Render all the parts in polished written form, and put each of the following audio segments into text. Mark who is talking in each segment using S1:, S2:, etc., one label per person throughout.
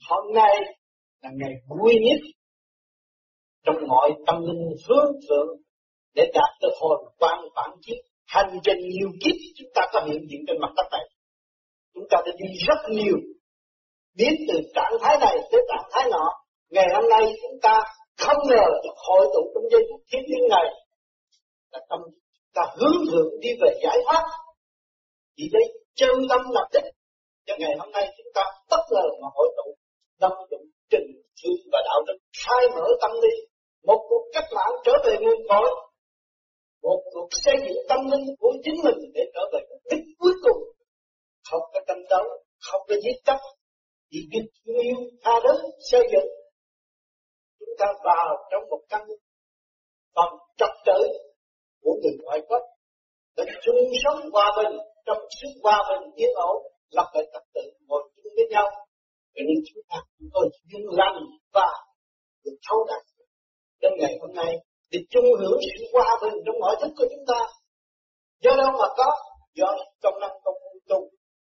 S1: Hôm nay là ngày vui nhất trong mọi tâm linh hướng thượng để đạt tới hồn quan bản chất. Hành trình nhiều kiếp chúng ta có hiện diện trên mặt đất này. Chúng ta đã đi rất nhiều, biến từ trạng thái này tới trạng thái nọ. Ngày hôm nay chúng ta không ngờ được hội tụ trong giây phút thiên liêng này là tâm ta hướng thượng đi về giải thoát. Vì đây chân tâm lập đích cho ngày hôm nay chúng ta bất ngờ mà hội tụ đâm dụng trình thương và đạo đức, khai mở tâm lý, một cuộc cách mạng trở về nguồn cội, một cuộc xây dựng tâm linh của chính mình để trở về mục đích cuối cùng. Không có tranh đấu, không có giết chóc, chỉ biết yêu tha thứ xây dựng. Chúng ta vào trong một căn phòng trật tự của người ngoại quốc để chung sống hòa bình trong sự hòa bình yên ổn, lập lại trật tự ngồi chung với nhau. Cho nên chúng ta có duyên lành và được thấu đạt. Đến ngày hôm nay để chung hưởng sự hòa bình trong mọi thức của chúng ta. Do đâu mà có? Do công năng công phu tu.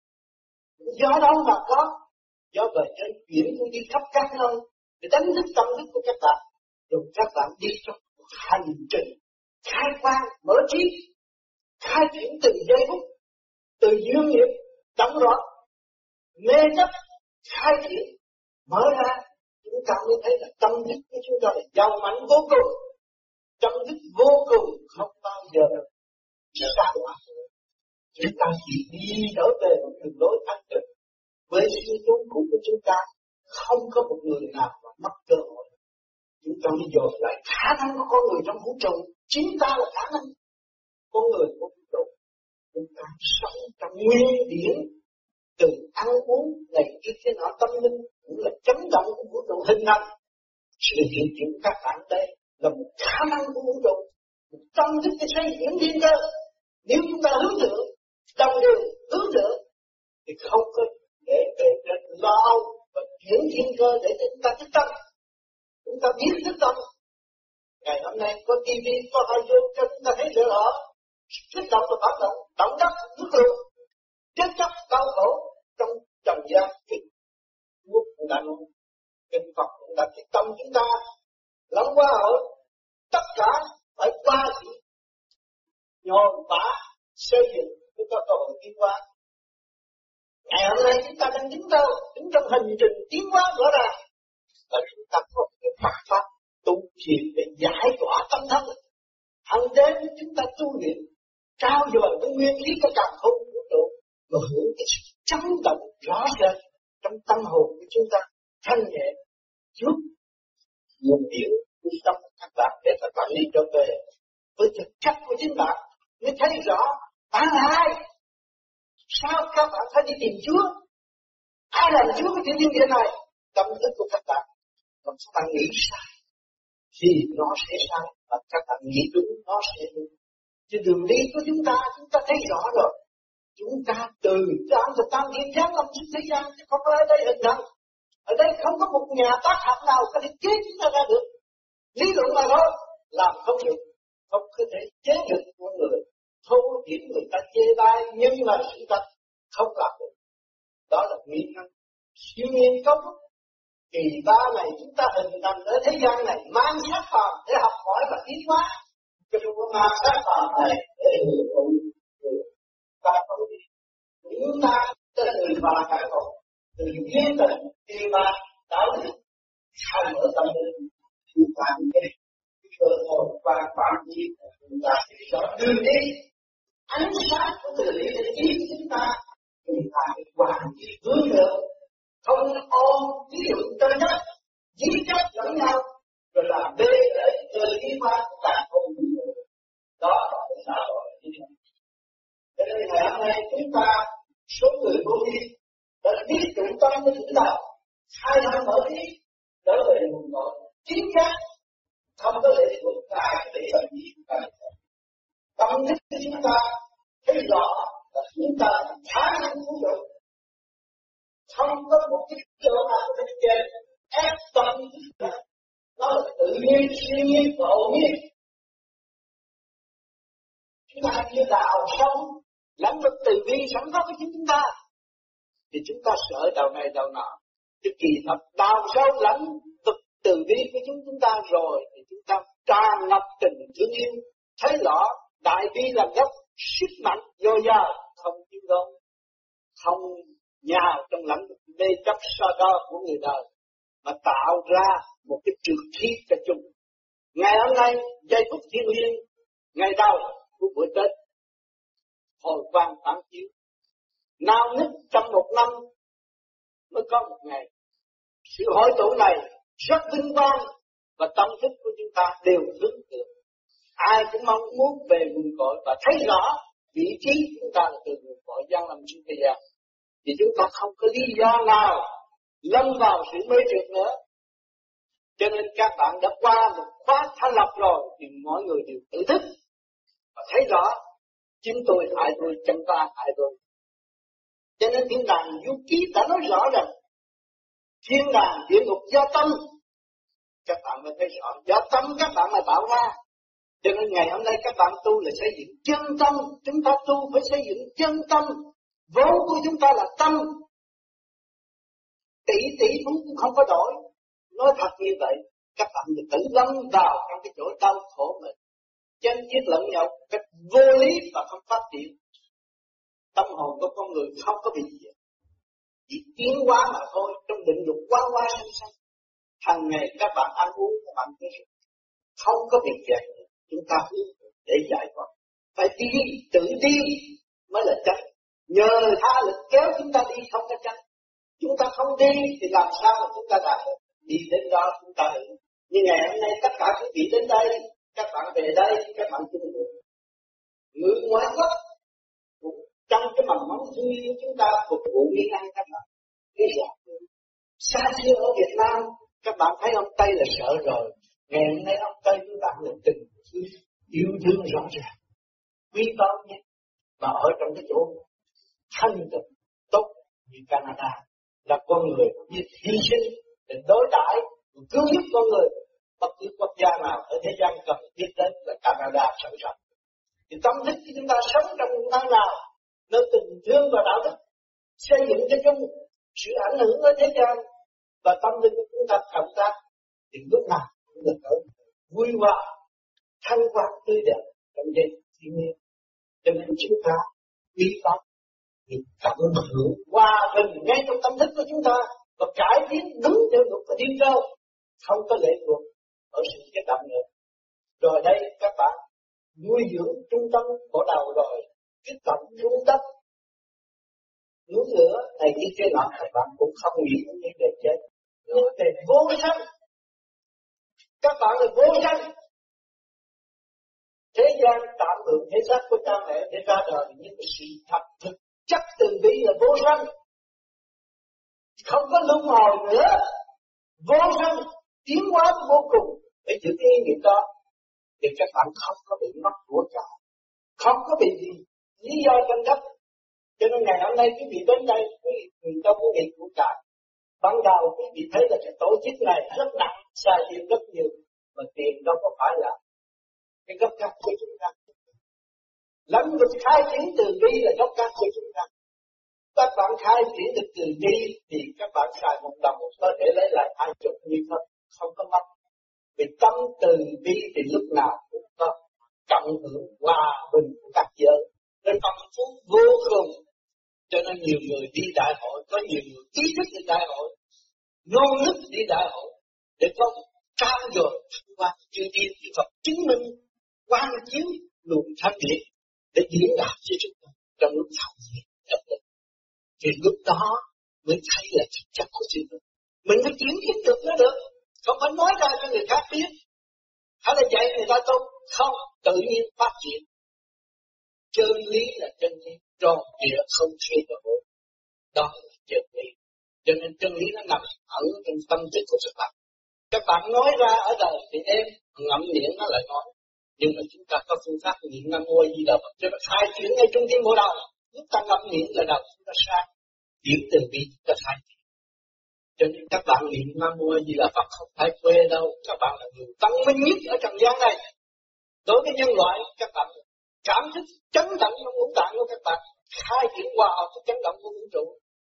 S1: Do đâu mà có? Do bề trên chuyển tôi đi khắp các nơi để đánh thức tâm thức của các bạn. Rồi các bạn đi trong hành trình khai quang mở trí, khai triển từng giây phút, từ dương nghiệp đóng rõ, mê chấp khai triển mở ra, chúng ta mới thấy là tâm thức của chúng ta là giàu mạnh vô cùng. Tâm thức vô cùng không bao giờ xa đọa. Chúng ta chỉ đi trở về một đường lối thanh tịnh với sự tuân thủ của chúng ta, không có một người nào mà mất cơ hội. Chúng ta mới dồn lại khả năng của con người trong vũ trụ. Chính ta là khả năng con người của vũ trụ. Chúng ta sống trong nguyên điển, từ ăn uống này kia thế nọ, tâm linh cũng là chấn động của vũ trụ hình thành. Sự hiện diện của các bạn đây là một khả năng của vũ trụ, một tâm thức để xây dựng thiên cơ. Nếu chúng ta hướng thượng, đồng đều hướng thượng, thì không có để lo âu và chuyển thiên cơ để chúng ta thức tâm. Chúng ta biết thức tâm. Ngày hôm nay có TV, có radio cho chúng ta thấy rõ. Kích động và phản động, động đất, nước lụt, chết chóc, đau khổ trong trần gian. Quốc cũng đã nói, Kinh Phật cũng đã thiết tâm chúng ta lắm qua hội, tất cả phải qua sự nhồi vả xây dựng mới có cơ hội tiến hóa. Ngày hôm nay chúng ta đang đứng trong hành trình tiến hóa rõ ràng, và chúng ta có cái Phật pháp tu thiền để giải tỏa tâm thân. Hằng đêm chúng ta tu luyện, trao dồi cái nguyên lý của càn khôn vũ trụ, và hưởng cái sự chấn động rõ rệt trong tâm hồn của chúng ta, thanh nhẹ, giúp nguồn điển của tâm các bạn để các bạn đi trở về với thực chất của chính bạn, mới thấy rõ bạn là ai. Sao các bạn phải đi tìm Chúa? Ai làm Chúa của thiên địa này? Tâm thức của các bạn. Còn các bạn nghĩ sai thì nó sẽ sai, và các bạn nghĩ đúng nó sẽ đúng. Chứ đường đi của chúng ta thấy rõ rồi. Chúng ta từ tam thiên giáng lâm xuống thế gian, chứ không có ở đây hình thành. Ở đây không có một nhà tác hạt nào có thể chế chúng ta ra được. Lý luận mà thôi, làm không được, không có thể chế được con người. Thô điểm người ta chê bai, nhưng mà sự thật không làm được. Đó là nguyên nhân siêu nhiên công. Kỳ ba này chúng ta hình thành ở thế gian này, mang sát phàm để học hỏi và tiến hóa. Chứ không có mang sát phàm này để hưởng thụ và không đi. Chúng ta là người bà cả một, từ duyên tình kỳ ba đạo đức khai mở tâm linh chúng ta cái cơ hội và bản nhiên của chúng ta sẽ rõ đường đi. Ánh sáng của từ lý để giúp chúng ta hoàn chi hướng thượng, không ôm ví dụ chân chất, giết chết lẫn nhau, rồi làm bê để từ lý qua của cả không vũ trụ. Đó là cái xã hội như thế. Cho nên ngày hôm nay chúng ta số người vô vi đã biết dụng tâm của chúng ta, hai năm mở trí trở về nguồn cội chính xác, không có lệ thuộc tại để làm gì cả. Tâm thức của chúng ta thấy rõ là chúng ta khả năng vũ trụ, không có một cái chỗ nào có thể chơi ép tâm thức. Nó là tự nhiên, siêu nhiên, ngẫu nhiên. Chúng ta như đào sông, lãnh vực từ bi sẵn có với chúng ta. Thì chúng ta sợ đầu này đầu nọ. Chứ kỳ thật đào sâu lãnh vực từ bi của chúng ta rồi thì chúng ta tràn ngập tình thương yêu, thấy rõ đại bi là gốc sức mạnh dồi dào, không chịu đốn, không nhào trong lãnh vực mê chấp so đo của người đời, mà tạo ra một cái trường khí cho chúng. Ngày hôm nay giây phút thiêng liêng, ngày đầu của buổi Tết, hồi quang phản chiếu, nào nhất trong một năm mới có một ngày. Sự hội tụ này rất vinh quang và tâm thức của chúng ta đều hướng được. Ai cũng mong muốn về nguồn cội và thấy rõ vị trí chúng ta là từ nguồn cội gian lâm trên thế gian. Thì chúng ta không có lý do nào lâm vào sự mê trượt nữa. Cho nên các bạn đã qua một khóa thanh lập rồi thì mọi người đều tự thức và thấy rõ chính tôi hại tôi, chân ta hại tôi. Cho nên thiên đàng du ký đã nói rõ rằng thiên đàng địa ngục do tâm. Các bạn mới thấy rõ do tâm các bạn mà tạo ra. Cho nên ngày hôm nay các bạn tu là xây dựng chân tâm. Chúng ta tu phải xây dựng chân tâm. Vốn của chúng ta là tâm. Tỷ phú cũng không có đổi. Nói thật như vậy, các bạn tự lâm vào trong cái chỗ đau khổ mình. Chân chiết lẫn nhau cách vô lý và không phát triển. Tâm hồn của con người không có bị gì. Chỉ tiến hóa mà thôi, trong định luật quá sanh sanh. Hàng ngày các bạn ăn uống, các bạn thấy không có việc gì. Chúng ta hướng để giải thoát. Phải đi, tự đi mới là chắc. Nhờ tha lực kéo chúng ta đi không có chắc. Chúng ta không đi thì làm sao mà chúng ta đạt được. Đi đến đó chúng ta được. Nhưng ngày hôm nay tất cả quý vị đến đây, các bạn về đây, các bạn chung được. Người ngoại quốc trong cái mầm móng thương yêu chúng ta phục vụ miếng ăn các bạn. Cái rõ xa xưa ở Việt Nam, các bạn thấy ông Tây là sợ rồi. Ngày hôm nay ông Tây với bạn là tình yêu thương rõ ràng, quý báu nhất. Mà ở trong cái chỗ thanh tịnh tốt như Canada là con người biết hy sinh để đối đãi cứu giúp con người. Bất cứ quốc gia nào ở thế gian cần biết đến là Canada sẵn sàng. Thì tâm thức của chúng ta sống trong một nơi nào nơi tình thương và đạo đức xây dựng cho chung sự ảnh hưởng ở thế gian và tâm linh của chúng ta cộng tác thì lúc nào cũng được ở vui hòa thanh quan tươi đẹp trong giây thiên nhiên. Cho nên chúng ta bí pháp thì cộng hưởng hòa bình ngay trong tâm thức của chúng ta và cải tiến đúng theo luật của thiên cơ, không có lệ thuộc ở sự kết động nữa. Rồi đây các bạn nuôi dưỡng trung tâm của đầu rồi kích động trung tâm núi lửa này kia nọ, các bạn cũng không nghĩ đến vấn đề chết. Nhưng về vô sanh, các bạn là vô sanh. Thế gian tạm hưởng thế xác của cha mẹ để ra đời, nhưng sự thật thực chất từ bi là vô sanh, không có luân hồi nữa. Vô sanh tiến hóa vô cùng để giữ cái ý niệm đó thì các bạn không có bị mất của trời, không có bị gì lý do tranh chấp. Cho nên ngày hôm nay quý vị đến đây, quý vị trong cái việc của trời. Ban đầu quý vị thấy là cái tổ chức này rất nặng, xài tiền rất nhiều, mà tiền đâu có phải là cái gốc gác của chúng ta. Lãnh vực khai triển từ bi là gốc gác của chúng ta. Các bạn khai triển được từ bi thì các bạn xài một đồng có thể lấy lại 20 như không có mất. Vì tâm từ bi thì lúc nào cũng có cộng hưởng hòa bình của các giới, nên tâm phúc vô cùng. Cho nên nhiều người đi đại hội, có nhiều người ý thức đi đại hội, nôn nức đi đại hội để có trao dồi qua chư tiên thì Phật chứng minh quang chiếu luồng thanh điện để diễn đạt cho chúng ta trong lúc thảo nhiên nhập định. Thì lúc đó mới thấy là thực chất của chúng ta. Mình mới chuyển thiết được nó được, không phải nói ra cho người khác biết, hay là dạy người ta tốt, không, tự nhiên phát triển. Chân lý là chân lý, tròn địa không thay đổi, đó là chân lý. Cho nên chân lý nó nằm ẩn trong tâm thức của các bạn. Các bạn nói ra ở đời thì em ngậm miệng nó lại nói, nhưng mà chúng ta có phương pháp niệm Nam Mô Di Đà Phật cho nó khai triển ngay trung tâm bộ đầu. Lúc ta ngậm miệng là đầu chúng ta sang, điểm từ bi chúng ta khai triển. Cho nên các bạn niệm Nam Mô Di Đà Phật không phải quê đâu, các bạn là người văn minh nhất ở trần gian này. Đối với nhân loại, các bạn cảm thức chấn động trong ngũ tạng của các bạn, khai triển hòa hợp với chấn động của vũ trụ.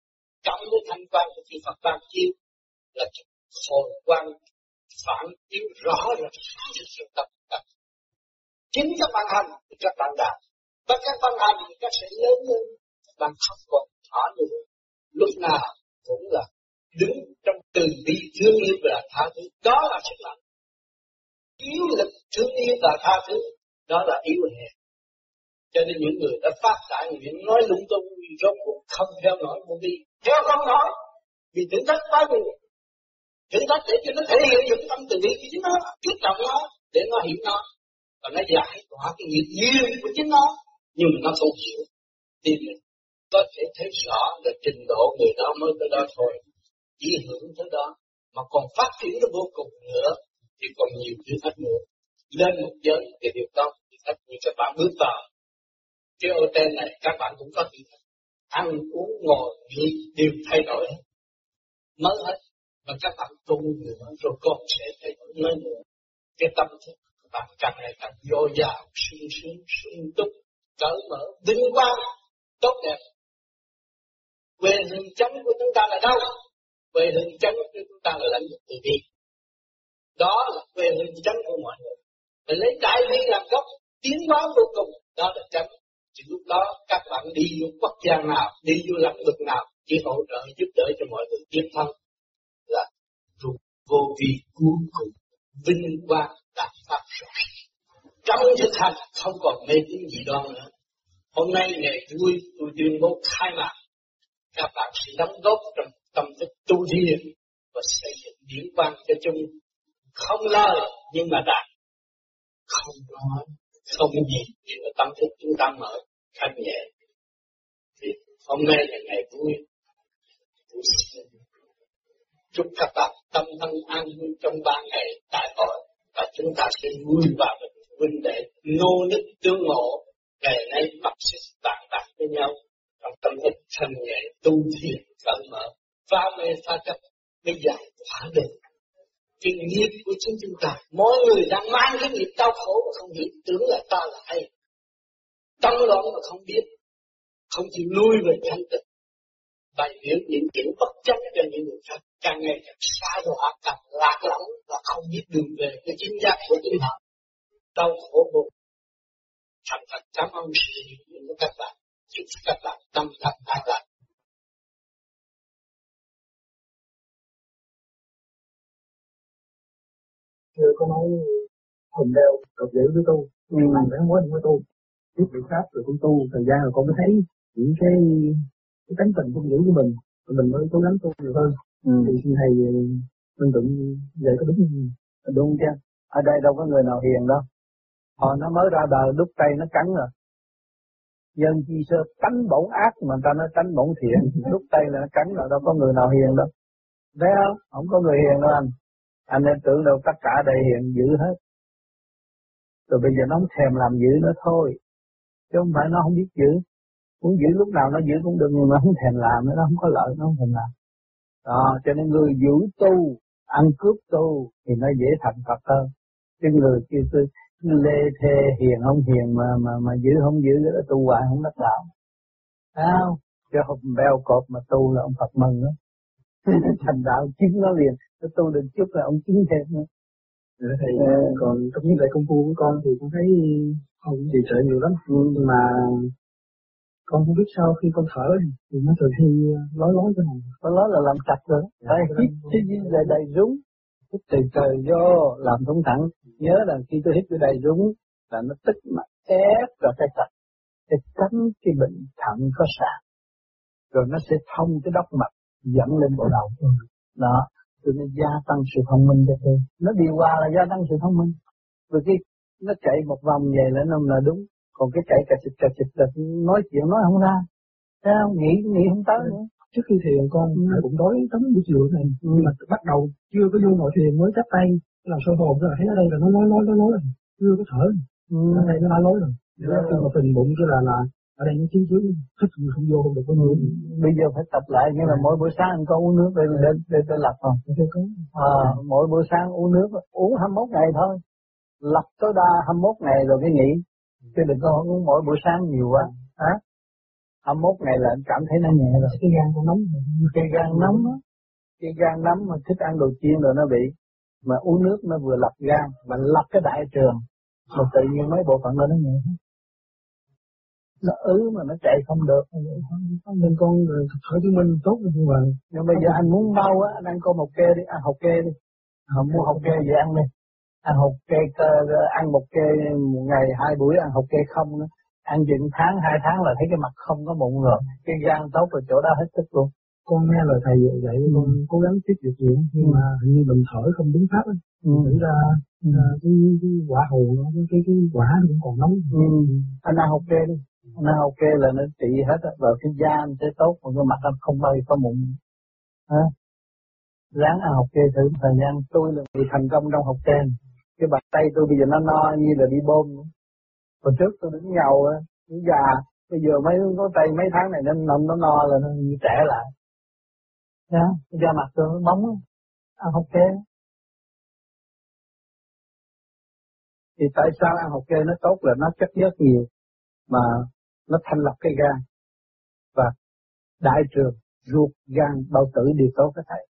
S1: cộng với thanh quan của chư Phật ban chiếu là hồn quan phản chiếu rõ rệt sự tập tập. Chính các bạn hành thì các bạn đạt, và các bạn hành thì các sẽ lớn hơn, các bạn không còn thỏa nữa. Lúc nào cũng là đứng trong từ bi thương yêu và tha thứ, đó là sức mạnh. Yếu lực thương yêu và tha thứ, đó là yếu hèn. Cho nên những người đã phát đại nguyện nói lung tung rốt cuộc không theo nổi vô vi, theo không nổi, vì thử thách quá nhiều. Thử thách để cho nó thể hiện được tâm từ bi của chính nó, kích động nó để nó hiểu nó, và nó giải tỏa cái nghiệp duyên của chính nó, nhưng mà nó không hiểu. Thì mình có thể thấy rõ là trình độ người đó mới tới đó thôi, chỉ hưởng tới đó, mà còn phát triển nó vô cùng nữa thì còn nhiều thử thách nữa. Lên một giới thì điều đó thử thách như các bạn bước vào cái ô tên này, các bạn cũng có thử thách, ăn uống ngồi nghỉ đều thay đổi hết, mới hết. Và các bạn tu nữa rồi còn sẽ thay đổi mới nữa. Cái tâm thức các bạn càng ngày càng dồi dào, sung sướng, sung túc, cởi mở, vinh quang, tốt đẹp. Quê hương chánh của chúng ta là đâu? Quê hương chánh của chúng ta là lãnh vực từ bi. Đó là quê hương chánh của mọi người. Mình lấy đại bi làm gốc, tiến hóa vô cùng, đó là chánh. Thì lúc đó các bạn đi vô quốc gia nào, đi vô lãnh vực nào, chỉ hỗ trợ giúp đỡ cho mọi người tiến thân là vô vi cuối cùng vinh quang đạt pháp rồi. Trong thực hành không còn mê tín dị đoan nữa. Hôm nay ngày vui tôi tuyên bố khai mạc, các bạn sẽ đóng góp trong tâm thức tu thiền và xây dựng điển quang cho chung, không lời nhưng mà đạt, không nói, không gì, nhưng mà tâm thức chúng ta mở, thanh nhẹ. Thì hôm nay là ngày vui, tôi xin chúc các bạn tâm thân an vui trong 3 ngày đại hội, và chúng ta sẽ vui vào huynh đệ nô nức tương ngộ, ngày nay mặc sức bạn bạc với nhau trong tâm thức thanh nhẹ tu thiền cởi mở, phá mê phá chấp mới giải tỏa được cái nghiệp của chính chúng ta. Mỗi người đang mang cái nghiệp đau khổ mà không hiểu, tưởng là ta là ai, tâm loạn mà không biết, không chịu lui về thanh tịnh, bày biểu những chuyện bất chấp cho những người khác, càng ngày càng xa đọa, càng lạc lõng và không biết đường về cái chính giác của chính họ, đau khổ vô. Thành thật cảm ơn sự hiện diện của các bạn, chúc các bạn tâm thật an lạc.
S2: Chưa có nói hùng đeo độc giữ với tu, nhưng mà phải không có tu, biết biện pháp rồi cũng tu, thời gian rồi con mới thấy những cái tánh tình không giữ của mình, rồi mình mới cố gắng tu nhiều hơn. Thì xin thầy minh tụng vậy có đúng không?
S3: Đúng chứ, ở đây đâu có người nào hiền đâu. Họ nó mới ra đời đúc tay nó cắn rồi. Dân chi sơ tánh bổn ác mà ta nói tánh bổn thiện, đúc tay là nó cắn rồi, đâu có người nào hiền đâu. Thấy không? Không có người hiền đâu anh. Anh nên tưởng đâu tất cả đây hiền dữ hết. Rồi bây giờ nó không thèm làm dữ nữa thôi. Chứ không phải nó không biết giữ. Muốn giữ lúc nào nó giữ cũng được, nhưng mà không thèm làm nữa, nó không có lợi, nó không thèm làm. Đó, cho nên người giữ tu, ăn cướp tu thì nó dễ thành Phật hơn. Chứ người kia tôi lê thê hiền không hiền mà giữ không giữ đó, tu hoài không đắc đạo. Thấy không? Cho hùng beo cột mà tu là ông Phật mừng đó. Thành đạo chính nó liền, nó tu được chút là ông chính thêm nữa.
S2: Thầy, còn trong những đại công phu của con thì con thấy không trì trệ nhiều lắm, nhưng mà con không biết sao khi con thở thì nó thường hay lói cái này.
S3: Có nói là làm chặt rồi. Đây hít cái đầy rúng, hít từ trời vô làm thủng thẳng. Nhớ là khi tôi hít cái đầy rúng là nó tích mà ép vào cái chặt để tránh cái bệnh thận có sạn, rồi nó sẽ thông cái đốc mạch dẫn lên bộ đầu. Đó, rồi nó gia tăng sự thông minh cho tôi. Nó điều hòa là gia tăng sự thông minh. Vì khi nó chạy một vòng về là đúng. Còn cái chạy cà xịt là nói chuyện nói không ra. Thấy không? Nghĩ không tới nữa.
S2: Trước khi thiền con cũng đói tấm buổi chiều này, nhưng mà bắt đầu chưa có vô ngồi thiền mới chắp tay làm soi hồn rồi thấy ở đây là nó nói rồi, chưa có thở. Ở đây nó đã nói rồi. Khi mà phình bụng cái là ở đây nó chiến thích không vô không được có người.
S3: Bây giờ phải tập lại, nghĩa là mỗi buổi sáng anh có uống nước để lập không? Mỗi buổi sáng uống nước, uống 21 ngày thôi. Lập tối đa 21 ngày rồi cái nghỉ. Chứ đừng có uống mỗi buổi sáng nhiều quá. 21 ngày là anh cảm thấy nó nhẹ rồi.
S2: Cái gan con nóng.
S3: Cái gan nóng á. Cái gan nóng mà thích ăn đồ chiên rồi nó bị. Mà uống nước nó vừa lập gan, mà lập cái đại trường. Mà tự nhiên mấy bộ phận đó nó nhẹ. Nó mà nó chạy không được.
S2: Nên con Hồ Chí Minh tốt rồi nhưng mà.
S3: Nhưng bây giờ anh muốn mau á, anh ăn con một kê đi, ăn hột kê đi. Không mua hột kê về ăn đi. Ăn hột kê, ăn một kê một ngày 2 buổi ăn hột kê không nữa. Ăn chừng tháng 2 tháng là thấy cái mặt không có mụn rồi. Cái gan tốt rồi chỗ đó hết tức luôn.
S2: Con nghe lời thầy vậy con cố gắng tiếp tục chuyện nhưng mà hình như mình thở không đúng pháp ấy. Thử ra cái quả hồ nó cái quả nó cũng còn nóng.
S3: Anh ăn hột kê đi. Anh ăn hột kê là nó trị hết á, rồi cái da anh sẽ tốt, còn cái mặt anh không bao giờ có mụn. Hả? Ráng ăn hột kê thử thời gian. Tôi là bị thành công trong hột kê. Cái bàn tay tôi bây giờ nó no như là đi bơm. Hồi trước tôi đứng nhầu á, đứng già. Bây giờ mấy có tay mấy tháng này nó no là nó như trẻ lại. Đó, da mặt tôi nó bóng á. Ăn hột kê. Thì tại sao ăn hột kê nó tốt là nó chất rất nhiều. Mà nó thanh lọc cái gan. Và đại trường, ruột, gan, bao tử đều tốt cái thầy.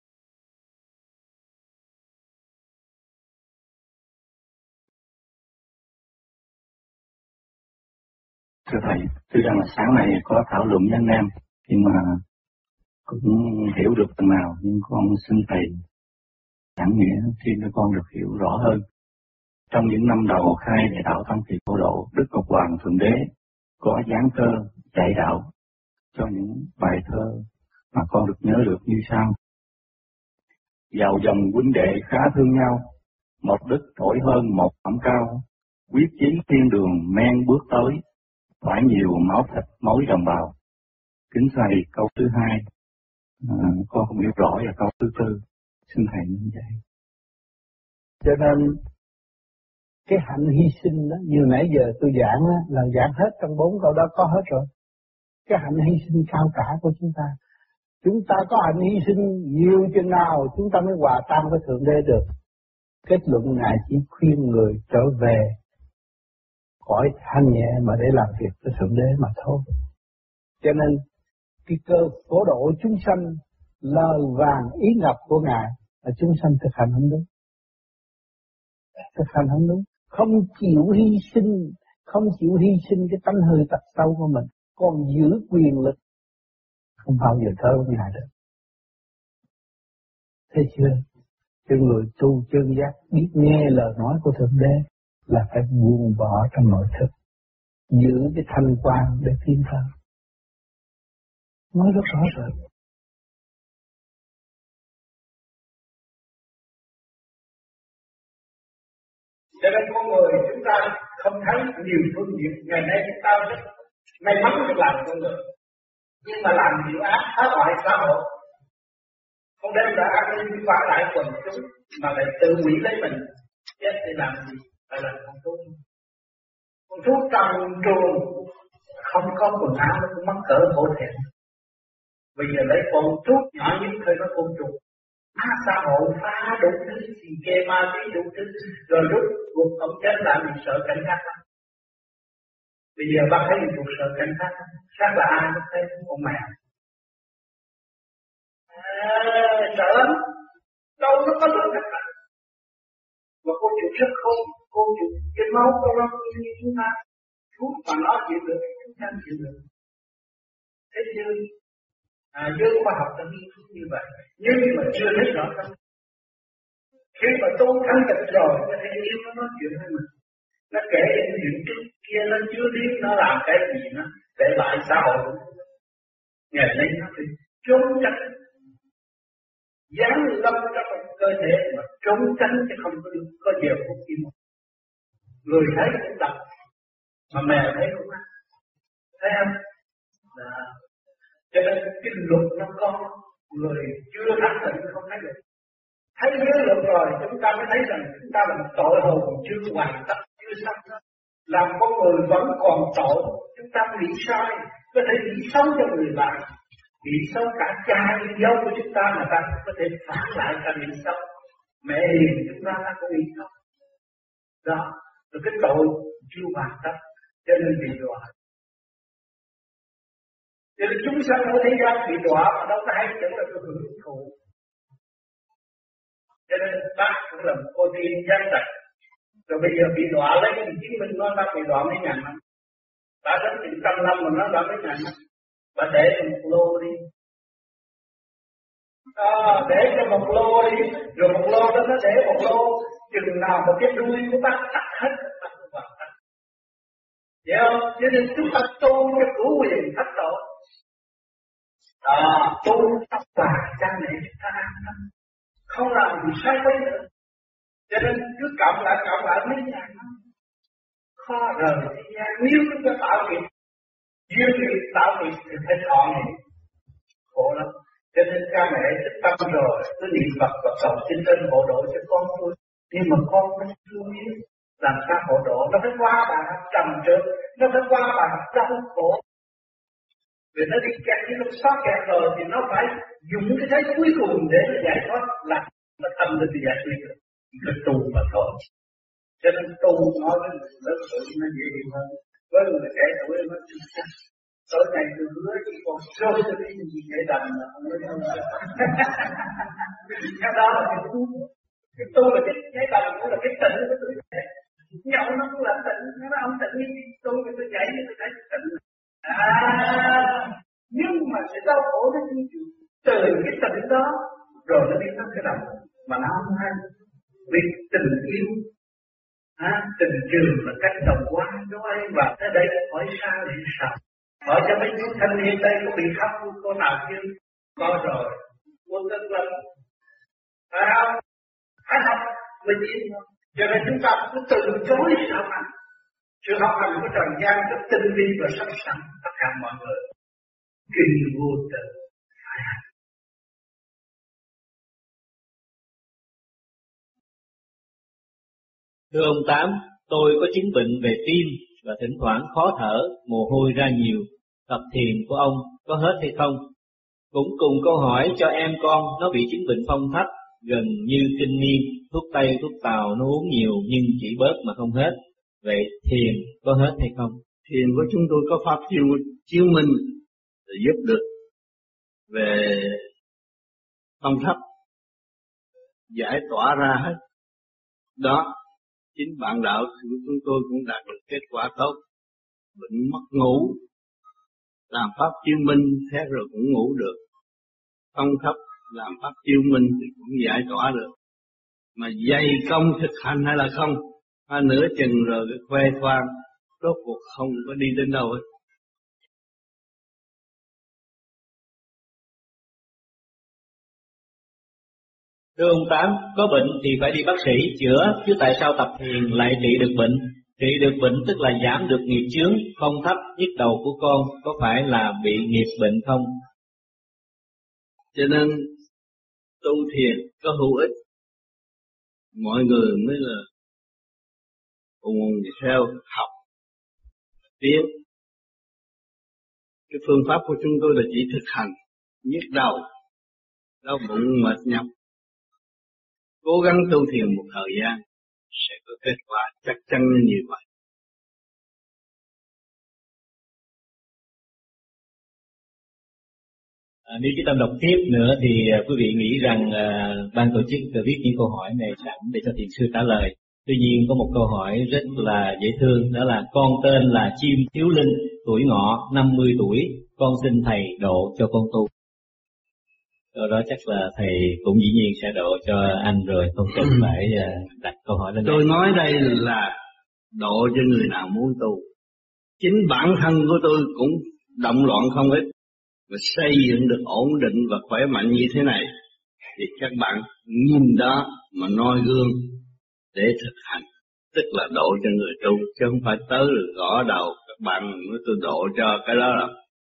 S4: Thưa thầy, tuy rằng là sáng nay có thảo luận với anh em, nhưng mà cũng hiểu được phần nào, nhưng con xin thầy giảng nghĩa thêm cho con được hiểu rõ hơn. Trong những năm đầu khai dạy đạo Tam Kỳ Phổ Độ, Đức Ngọc Hoàng Thượng Đế có giáng tơ dạy đạo cho những bài thơ mà con được nhớ được như sau. Vào dòng huynh đệ khá thương nhau, một đức trỗi hơn một phẩm cao, quyết chí thiên đường men bước tới, phải nhiều máu thịt mối đồng bào. Kính thầy câu thứ 2, con không hiểu rõ, và câu thứ 4, xin thầy nên dạy.
S3: Cho nên cái hạnh hy sinh đó, như nãy giờ tôi giảng á, là giảng hết trong 4 câu đó có hết rồi. Cái hạnh hy sinh cao cả của chúng ta. Chúng ta có hạnh hy sinh nhiều chừng nào chúng ta mới hòa tan với Thượng Đế được. Kết luận Ngài chỉ khuyên người trở về khỏi thanh nhẹ mà để làm việc với Thượng Đế mà thôi. Cho nên cái cơ phổ độ chúng sanh, lời vàng ý ngọc của Ngài là chúng sanh thực hành không đúng. Thực hành không đúng. Không chịu hy sinh, không chịu hy sinh cái tánh hư tật xấu của mình, còn giữ quyền lực, không bao giờ thơ với Ngài được. Thấy chưa? Cho người tu chân giác biết nghe lời nói của Thượng Đế là phải buông bỏ trong nội thức, giữ cái thanh quan để tiến thân. Nói rất rõ rệt.
S1: Cho nên con người chúng ta không thấy nhiều phương diện. Ngày nay chúng ta rất may mắn được làm con người, nhưng mà làm nhiều ác phá hoại xã hội, không đem lại an ninh phá lại quần chúng, mà lại tự hủy lấy mình. Chết thì làm gì? Phải là con thú. Con thú trần truồng không có quần áo nó cũng mắc cỡ hổ thẹn. Bây giờ lấy con thuốc nhỏ nhất thôi nó côn trùng. Xã hội phá đủ thứ, thì kê ma tí đủ thứ, rồi rút cuộc ông chết lại mình sợ cảnh sát lắm. Bây giờ bác thấy mình cuộc sợ cảnh sát lắm. Sát là ai bác thấy con mẹ. Sợ lắm. Đâu nó có được cảnh sát. Mà cô chịu rất khôn, cô chịu cái máu của nó như chúng ta. Thuốc mà nó chịu được, chúng ta chịu được. Thế chứ giới khoa học đã nghiên cứu như vậy, nhưng mà chưa thấy rõ lắm. Khi mà tôi thanh tịnh rồi, có thể yêu nó nói chuyện với mình. Nó kể những chuyện trước kia nó chưa biết nó làm cái gì nó để lại xã hội. Ngày nay nó phải trốn tránh, dán lâm trong cơ thể mà trốn tránh chứ không có được có giờ phút gì một. Người thấy cũng đập, mà mèo thấy cũng ăn. Thấy không? Cho nên cái luật nó có, người chưa thanh tịnh không thấy được. Thấy giới luật rồi chúng ta mới thấy rằng chúng ta là một tội hồn chưa hoàn tất, chưa xong. Làm con người vẫn còn tội, chúng ta nghĩ sai, có thể nghĩ xấu cho người bạn, nghĩ xấu cả cha dâu của chúng ta mà ta có thể phản lại ta nghĩ xấu. Mẹ hiền chúng ta có nghĩ xấu. Đó, rồi cái tội chưa hoàn tất, cho nên bị đọa.
S3: Cho nên chúng sanh ở thế gian bị đọa mà đâu có hay chẳng là tôi hưởng thụ. Cho nên bác cũng là một cô tiên gian tật. Rồi bây giờ bị đọa lấy cái chứng minh nó đã bị đọa mấy ngàn năm. Đã đến 100 năm mà nó đã mấy ngàn năm. Bà để cho một lô đi. Để cho một lô đi. Rồi một lô đó nó để một lô. Chừng nào mà cái đuôi của bác tắt hết. Bác không vào tắt. Hiểu không? Cho nên chúng ta tu cho đủ quyền thất độ. Tu tập và cha mẹ chúng ta không làm gì sai quấy nữa. Cho nên cứ cộng lại mấy ngàn năm. Khó rời thế gian. Nếu chúng ta tạo nghiệp, duyên nghiệp tạo nghiệp thì phải thọ nghiệp. Khổ lắm. Cho nên cha mẹ thích tâm rồi, cứ niệm Phật và cầu xin trên hộ độ cho con thôi. Nhưng mà con nó chưa biết làm sao hộ độ. Nó phải qua bài học trầm trượt, nó phải qua bài học đau khổ. Vì nó đi kẹt chứ không xót kẹt rồi thì nó phải dùng cái thế cuối cùng để nó giải thoát lạc mà tâm lên thì giải quyết được. Nó tu mà thôi. Cho nên tu nói với người lớn tuổi nó dễ hiểu hơn. Với người trẻ tuổi nó chính xác. Tối nay tôi hứa chỉ còn sôi cho cái gì để đành mà không có đâu. Cái đó là cái tu. Cái tu là cái đành cũng là cái tỉnh của tôi. Nhậu nó cũng là tỉnh. Nó không tỉnh như tu thì tôi dậy thì tôi thấy tỉnh. Nhưng mà sẽ đau khổ nó như chịu từ cái tình đó rồi nó biến thành cái đầu mà nó không hay. Vì tình yêu tình trường là cách đồng qua cho ai và tới đây hỏi sao thì sao. Hỏi cho mấy chú thanh niên đây có bị khóc cô nào chưa? Có rồi. Quân rất lắm. Phải không? Phải học mình biết không? Cho nên chúng ta cứ từ chối sự học hành. Sự học hành của trần gian rất tinh vi và sẵn sàng tất cả mọi người. Kinh vô tử phải hành.
S5: Thưa ông Tám, tôi có chứng bệnh về tim và thỉnh thoảng khó thở, mồ hôi ra nhiều. Tập thiền của ông có hết hay không? Cũng cùng câu hỏi cho em con, nó bị chứng bệnh phong thấp, gần như kinh niên, thuốc Tây, thuốc Tàu nó uống nhiều nhưng chỉ bớt mà không hết. Vậy thiền có hết hay không?
S4: Thiền của chúng tôi có pháp chiếu minh để giúp được về phong thấp, giải tỏa ra hết. Đó, chính bạn đạo của chúng tôi cũng đạt được kết quả tốt. Bệnh mất ngủ, làm pháp chiếu minh thế rồi cũng ngủ được. Phong thấp làm pháp chiếu minh thì cũng giải tỏa được. Mà dày công thực hành hay là không, nửa chừng rồi cái khoe khoang, rốt cuộc không có đi đến đâu hết.
S5: Thưa ông Tám, có bệnh thì phải đi bác sĩ chữa, chứ tại sao tập thiền lại trị được bệnh? Trị được bệnh tức là giảm được nghiệp chướng, phong thấp, nhức đầu của con, có phải là bị nghiệp bệnh không?
S4: Cho nên tu thiền có hữu ích. Mọi người mới là cùng theo học, tiến. Cái phương pháp của chúng tôi là chỉ thực hành, nhức đầu, đau bụng, mệt nhọc. Cố gắng tu thiền một thời gian sẽ có kết quả chắc chắn như vậy.
S5: Nếu chúng ta đọc tiếp nữa thì quý vị nghĩ rằng ban tổ chức viết những câu hỏi này sẵn để cho thiền sư trả lời. Tuy nhiên có một câu hỏi rất là dễ thương, đó là con tên là Chim Thiếu Linh, tuổi ngọ 50 tuổi, con xin thầy độ cho con tu. Câu đó chắc là thầy cũng dĩ nhiên sẽ độ cho anh rồi, không cần phải đặt câu hỏi lên.
S4: Tôi nói đây là độ cho người nào muốn tu. Chính bản thân của tôi cũng động loạn không ít, và xây dựng được ổn định và khỏe mạnh như thế này, thì các bạn nhìn đó mà noi gương để thực hành, tức là độ cho người tu, chứ không phải tới rồi gõ đầu các bạn nói tôi độ cho. Cái đó là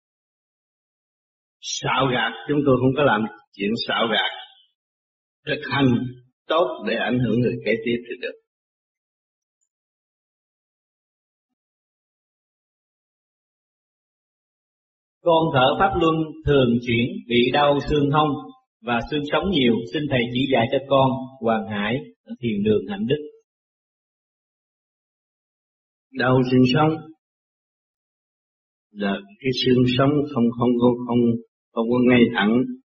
S4: xạo gạt. Chúng tôi không có làm chuyện xạo gạt. Thực hành tốt để ảnh hưởng người kế tiếp thì được.
S5: Con thở pháp luân thường chuyển bị đau xương hông và xương sống nhiều, xin thầy chỉ dạy cho con. Hoàng Hải, Thiền Đường Hạnh Đức.
S4: Đau xương sống
S6: là cái xương sống không có ngay thẳng.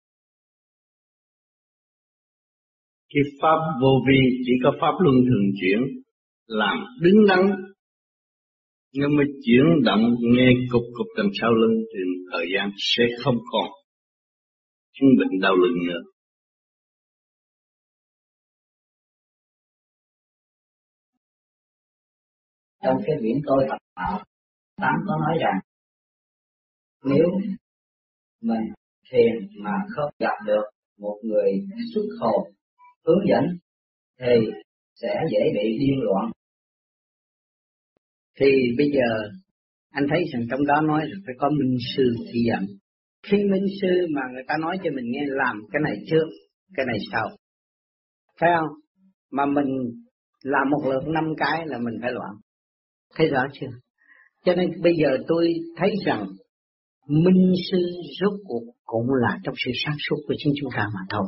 S6: Cái pháp vô vi chỉ có pháp luân thường chuyển, làm đứng đắn nó mới chuyển động, nghe cục đằng sau lưng thì thời gian sẽ không còn chứng bệnh đau lưng nữa.
S7: Trong cái biển tôi Phật Đạo, Tám có nói rằng nếu mình thiền mà không gặp được một người xuất hồn hướng dẫn thì sẽ dễ bị điên loạn.
S3: Thì bây giờ anh thấy rằng trong đó nói là phải có minh sư chỉ dẫn. Khi minh sư mà người ta nói cho mình nghe làm cái này trước, cái này sau, phải không? Mà mình làm một lượt 5 cái là mình phải loạn. Thấy rõ chưa? Cho nên bây giờ tôi thấy rằng minh sư rốt cuộc cũng là trong sự sáng suốt của chính chúng ta mà thôi.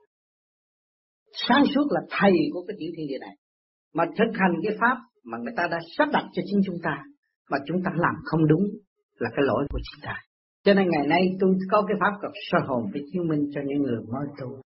S3: Sáng suốt là thầy của cái tiểu thiên địa này, mà thực hành cái pháp mà người ta đã sắp đặt cho chính chúng ta, mà chúng ta làm không đúng là cái lỗi của chúng ta. Cho nên ngày nay tôi có cái pháp cực soi hồn để chứng minh cho những người mới tu.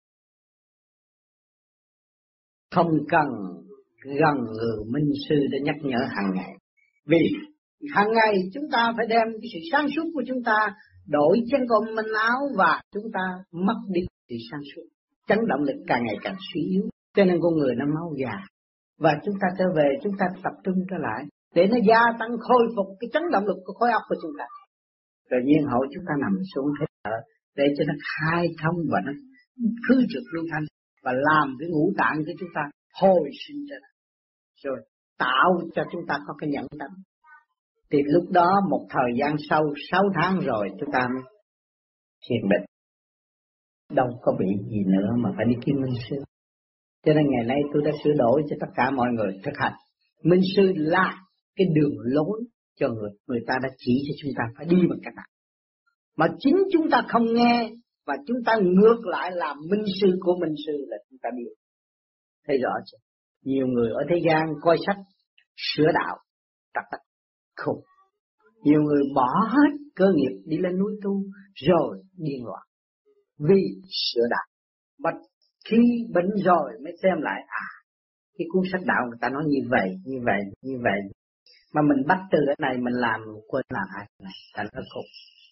S3: Không cần gần người minh sư để nhắc nhở hàng ngày. Vì hàng ngày chúng ta phải đem cái sự sáng suốt của chúng ta đổi chân con mình áo và chúng ta mất đi sự sáng suốt. Chấn động lực càng ngày càng suy yếu, cho nên con người nó máu già. Và chúng ta trở về, chúng ta tập trung trở lại để nó gia tăng khôi phục cái chấn động lực của khối óc của chúng ta. Rồi nhiên hậu chúng ta nằm xuống thế thở để cho nó khai thông và nó khứ trực lưu thanh và làm cái ngũ tạng của chúng ta hồi sinh ra, rồi tạo cho chúng ta có cái nhẫn tâm. Thì lúc đó một thời gian sau 6 tháng rồi chúng ta thiền định, đâu có bị gì nữa mà phải đi kiếm minh sư. Cho nên ngày nay tôi đã sửa đổi cho tất cả mọi người thực hành. Minh sư là cái đường lối cho người ta đã chỉ cho chúng ta phải đi bằng cách nào. Mà chính chúng ta không nghe và chúng ta ngược lại làm minh sư của minh sư là chúng ta biết. Thấy rõ chưa? Nhiều người ở thế gian coi sách sửa đạo trật không. Nhiều người bỏ hết cơ nghiệp đi lên núi tu rồi điên loạn vì sửa đạo. Mà khi bệnh rồi mới xem lại cái cuốn sách đạo người ta nói như vậy. Mà mình bắt từ cái này mình làm quên làm hai cái này, thành nó khổ.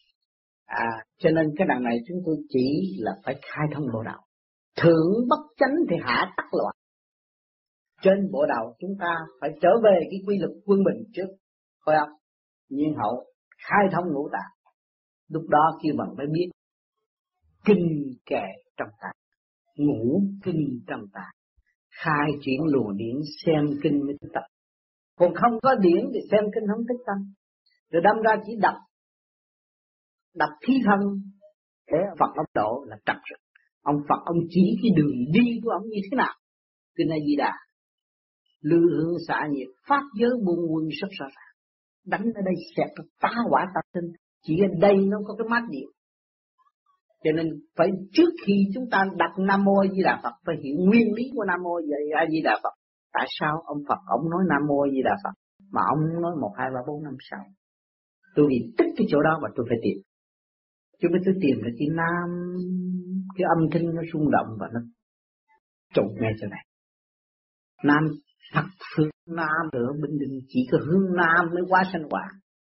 S3: Cho nên cái đằng này chúng tôi chỉ là phải khai thông bộ đạo. Thượng bất chánh thì hạ tắc loạn. Trên bộ đạo chúng ta phải trở về cái quy luật quân bình trước, phải không? Nhiên hậu khai thông ngũ tạng. Lúc đó kêu bằng phải biết kinh kệ trong tạng, ngũ kinh trong tạng, khai triển luồng điển xem kinh mới thức tâm. Còn không có điển thì xem kinh không thức tâm. Rồi đâm ra chỉ đọc thí thân để Phật ông độ là trật rồi. Ông Phật ông chỉ cái đường đi của ông như thế nào. Kinh A Di Đà, lư hương xả nhiệt, pháp giới buông quân rất rõ ràng. Đánh ở đây xẹt tá quả tập tinh, chỉ ở đây nó có cái mát điện. Cho nên phải trước khi chúng ta đặt Nam Mô A Di Đà Phật phải hiểu nguyên lý của Nam Mô A Di Đà Phật. Tại sao ông Phật ông nói Nam Mô A Di Đà Phật mà ông nói 1, 2, 3, 4, 5, 6? Tôi bị tích cái chỗ đó và tôi phải tìm. Chứ mới tôi tìm là cái Nam, cái âm thanh nó rung động và nó trụng ngay chỗ này. Nam Phật phương Nam ở Bình Định chỉ có hướng Nam mới quá sanh quả.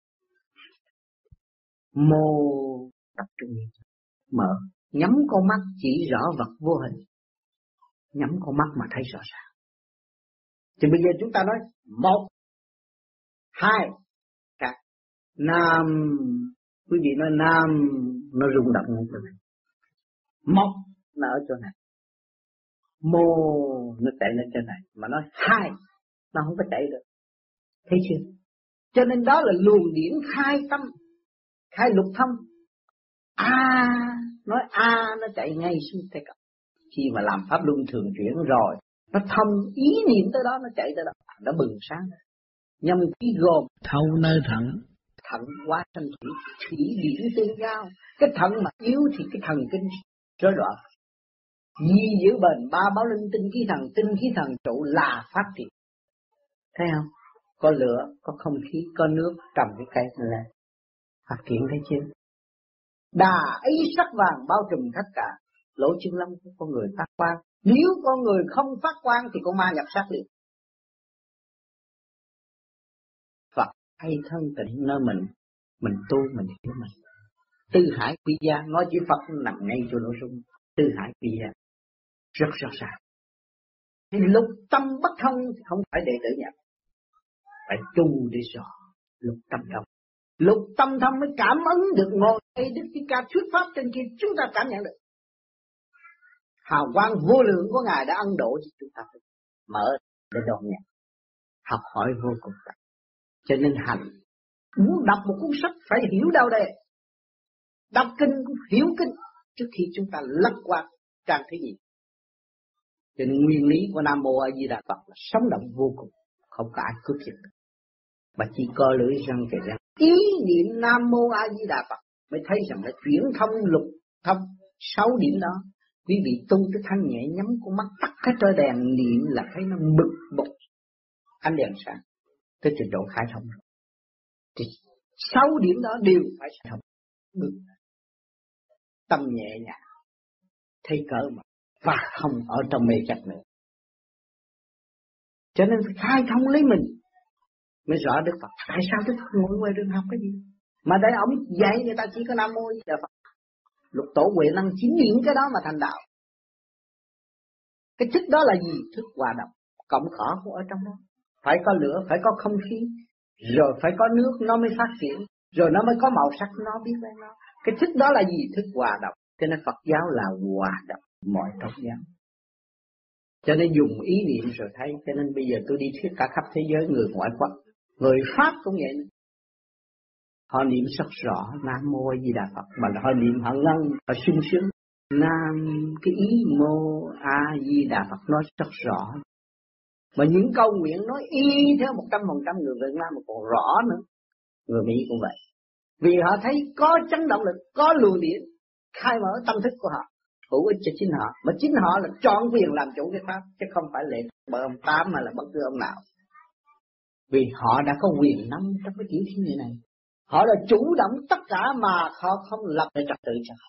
S3: Mô tập trung mở, nhắm con mắt chỉ rõ vật vô hình, nhắm con mắt mà thấy rõ ràng. Thì bây giờ chúng ta nói 1, 2, cả Nam, quý vị nói Nam nó rung động ở chỗ này, một nó ở chỗ này, mô nó chạy lên trên này, mà nói 2 nó không có chạy được, thấy chưa? Cho nên đó là luồng điển khai tâm, khai lục thông. Nói nó chạy ngay xuống tay cậu. Khi mà làm pháp luân thường chuyển rồi, nó thông ý niệm tới đó, nó chạy tới đó, nó bừng sáng. Nhâm khí gồm thâu nơi thận, thận quá sanh thủy, thủy điển tương giao. Cái thận mà yếu thì cái thần kinh rối loạn. Di giữ bền 3 báo linh tinh khí thần trụ là phát triển. Thấy không? Có lửa, có không khí, có nước, trồng cái cây lên. phát triển thấy chưa? Đà ấy sắc vàng bao trùm tất cả, lỗ chân lông của con người phát quang. Nếu con người không phát quang thì con ma nhập xác liền. Phật hay thân tịnh nơi mình tu mình hiểu mình. Tư hải quy gia, nói chữ Phật nằm ngay chỗ nội dung tư hải quy gia rất rõ ràng. Thì lục tâm bất thông thì không phải đệ tử nhập, phải tu để rõ lục tâm thông. Lục tâm thông mới cảm ứng được ngồi đây Đức Thích Ca thuyết pháp trên kia, chúng ta cảm nhận được hào quang vô lượng của Ngài đã ân độ cho chúng ta mở để đón nhận, học hỏi vô cùng tận. Cho nên hành muốn đọc một cuốn sách phải hiểu đâu đây, đọc kinh cũng hiểu kinh trước khi chúng ta lật qua trang thứ gì. Cho nên nguyên lý của Nam Mô A Di Đà Phật là sống động vô cùng, không có ai cướp giật được. Mà chỉ có lưỡi răng kề răng, ý niệm Nam Mô A Di Đà Phật mới thấy rằng là chuyển thông lục thông 6 điểm đó. Quý vị tu tới thanh nhẹ nhắm con mắt tắt hết trời đèn niệm là thấy nó bực bội ánh đèn sáng tới trình độ khai thông. Thì 6 điểm đó đều phải khai thông. Tâm nhẹ nhàng thấy cỡ mà và không ở trong mê chấp nữa. Cho nên phải khai thông lấy mình mới rõ Đức Phật. Tại sao Đức Phật ngồi ngoài đường học cái gì? Mà đây ông dạy người ta chỉ có Nam Mô A Di Đà Phật. Lục tổ huệ năng chỉ niệm cái đó mà thành đạo. Cái thức đó là gì? Thức hòa đồng, cộng khỏ cũng ở trong đó. Phải có lửa, phải có không khí, rồi phải có nước nó mới phát triển, rồi nó mới có màu sắc nó biết với nó. Cái thức đó là gì? Thức hòa đồng. Cho nên Phật giáo là hòa đồng mọi tôn giáo. Cho nên dùng ý niệm rồi thấy. Cho nên bây giờ tôi đi thuyết cả khắp thế giới, người ngoại quốc, người Pháp cũng vậy nữa. Họ niệm rất rõ Nam Mô A Di Đà Phật, mà họ niệm họ ngân, họ sung sướng. Nam cái ý Mô A Di Đà Phật nói rất rõ. Mà những câu nguyện nói y theo 100% người Việt Nam mà còn rõ nữa. Người Mỹ cũng vậy. Vì họ thấy có chấn động lực, có luồng điện khai mở tâm thức của họ, hữu ích cho chính họ. Mà chính họ là chọn quyền làm chủ cái pháp, chứ không phải lệ bởi ông Tám hay là bất cứ ông nào. Vì họ đã có quyền nắm trong cái kiểu thiên địa này. Họ là chủ động tất cả mà họ không lập để trật tự cho họ.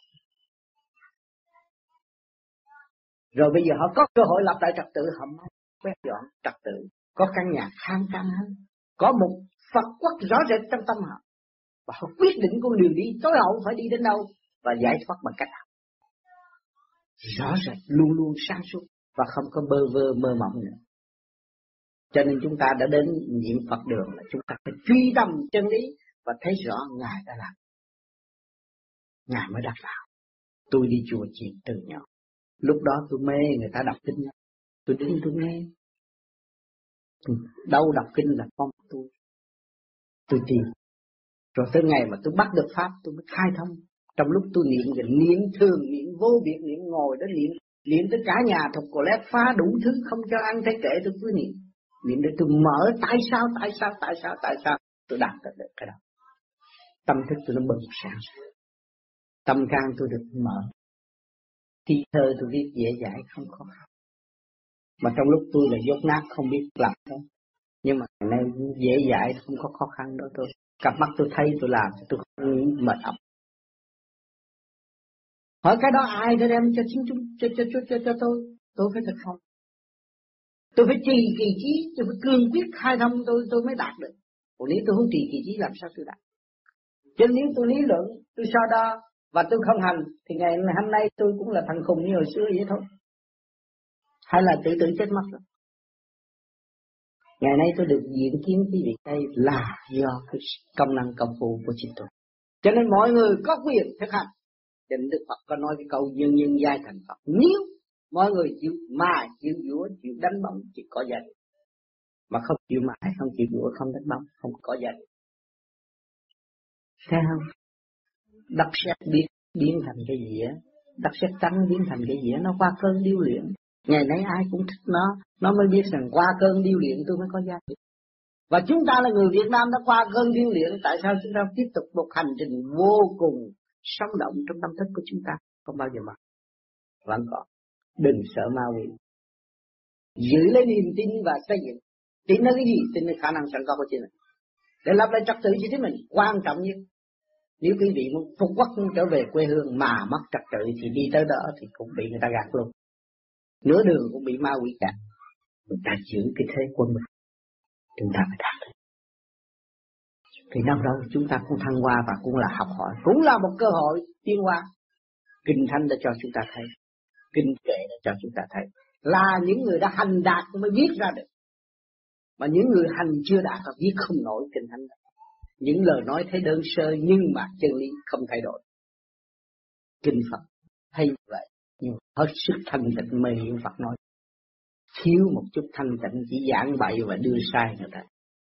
S3: Rồi bây giờ họ có cơ hội lập lại trật tự, họ mới quét dọn trật tự, có căn nhà khang trang hơn, có một Phật quốc rõ rệt trong tâm họ, và họ quyết định con đường đi tối hậu phải đi đến đâu và giải thoát bằng cách nào rõ rệt, luôn luôn sáng suốt và không có bơ vơ mơ mộng nữa. Cho nên chúng ta đã đến niệm Phật đường là chúng ta phải truy tâm chân lý và thấy rõ Ngài đã làm, Ngài mới đặt vào. Tôi đi chùa chiền từ nhỏ, lúc đó tôi mê người ta đọc kinh, tôi đứng tôi nghe. Đâu đọc kinh là con tôi tìm. Rồi tới ngày mà tôi bắt được pháp tôi mới khai thông. Trong lúc tôi niệm thường, niệm vô biệt, niệm ngồi đó niệm tới cả nhà thục cổ lét phá đủ thứ không cho ăn thấy kể, tôi cứ niệm để tôi mở tại sao tôi đạt được cái đó. Tâm thức tôi nó bừng sáng, tâm can tôi được mở. Thi thơ tôi viết dễ dãi không khó khăn. Mà trong lúc tôi là dốt nát không biết làm đâu. Nhưng mà ngày nay dễ dãi không có khó khăn đó tôi. Cặp mắt tôi thấy tôi làm, tôi không nghĩ mệt ọc. Hỏi cái đó ai để đem cho chính chúng cho tôi phải thực không? Tôi phải trì kỳ trí, tôi phải cương quyết khai thông tôi mới đạt được. Còn nếu tôi không trì kỳ trí làm sao tôi đạt? Cho nên nếu tôi lý luận, tôi so đo và tôi không hành thì ngày hôm nay tôi cũng là thằng khùng như hồi xưa vậy thôi. Hay là tự chết mất rồi. Ngày nay tôi được diện kiến cái việc đây là do cái công năng công phu của chính tôi. Cho nên mọi người có quyền thực hành. Cho nên Đức Phật có nói cái câu nhân giai thành Phật. Nếu mọi người chịu mài, chịu dũa, chịu đánh bóng chỉ có giá trị. Mà không chịu mài, không chịu dũa, không đánh bóng, không có giá trị. Thấy không? Đất sét biến thành cái dĩa, đất sét trắng biến thành cái dĩa, nó qua cơn điêu luyện. Ngày nay ai cũng thích nó mới biết rằng qua cơn điêu luyện tôi mới có giá trị. Và chúng ta là người Việt Nam đã qua cơn điêu luyện, tại sao chúng ta tiếp tục một hành trình vô cùng sống động trong tâm thức của chúng ta, không bao giờ mất. Vẫn còn, đừng sợ ma quỷ. Giữ lấy niềm tin và xây dựng. Tin là cái gì? Tin là khả năng sẵn có của chính mình. Để lập lại trật tự cho chính mình, quan trọng nhất.
S8: Nếu quý vị muốn phục quốc trở về quê hương mà mất trật tự thì đi tới đó thì cũng bị người ta gạt luôn. Nửa đường cũng bị ma quỷ gạt. Người ta giữ cái thế quân mình, chúng ta phải đạt được. Thì năm đó chúng ta cũng thăng hoa và cũng là học hỏi, cũng là một cơ hội tiến hóa. Kinh Thánh đã cho chúng ta thấy, kinh kệ đã cho chúng ta thấy, là những người đã hành đạt mới viết ra được. Mà những người hành chưa đạt họ viết không nổi kinh Thánh. Những lời nói thấy đơn sơ nhưng mà chân lý không thay đổi. Kinh Phật thay vậy, nhưng hết sức thanh tịnh mê hiểu Phật nói. Thiếu một chút thanh tịnh chỉ giảng bậy và đưa sai người ta.